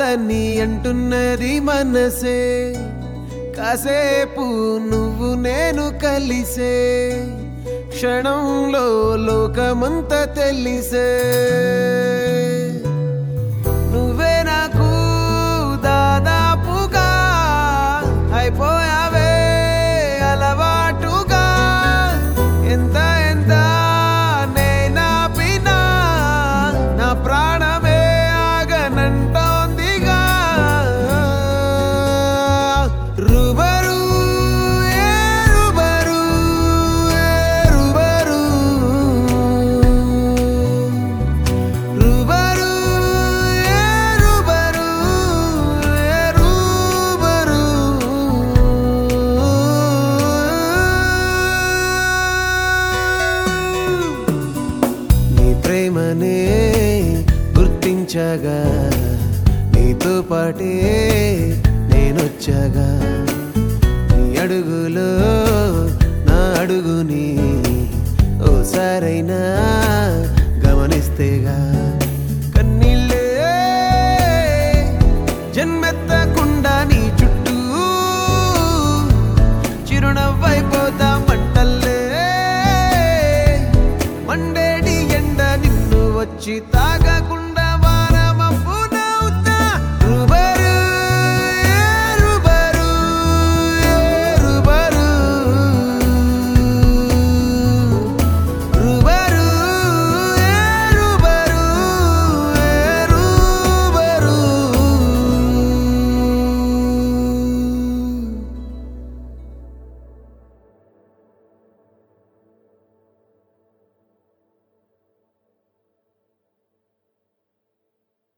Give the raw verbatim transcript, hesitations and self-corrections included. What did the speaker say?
కాదని అంటున్నది మనసే కాసేపు నువ్వు నేను కలిసే క్షణంలో లోకమంతా తెలిసే నువ్వే నాకు దాదాపుగా అయిపోయావే అలవాటుగా ఎంత ఎంత నేనాపినా నా ప్రాణమే ఆగనంటోందిగా రుబరు ఏ రుబరు ఏ రుబరు రుబరు ఏ రుబరు ఏ రుబరు నీ ప్రేమనే గుర్తించగా నీతో పాటే నేనొచ్చగా నీ అడుగులో నా అడుగుని ఓసారైనా గమనిస్తేగా కన్నీళ్ళే జన్మెత్తకుండా నీ చుట్టూ చిరునవ్వైపోతా మంటల్లే మండేడి ఎండ నిన్ను వచ్చి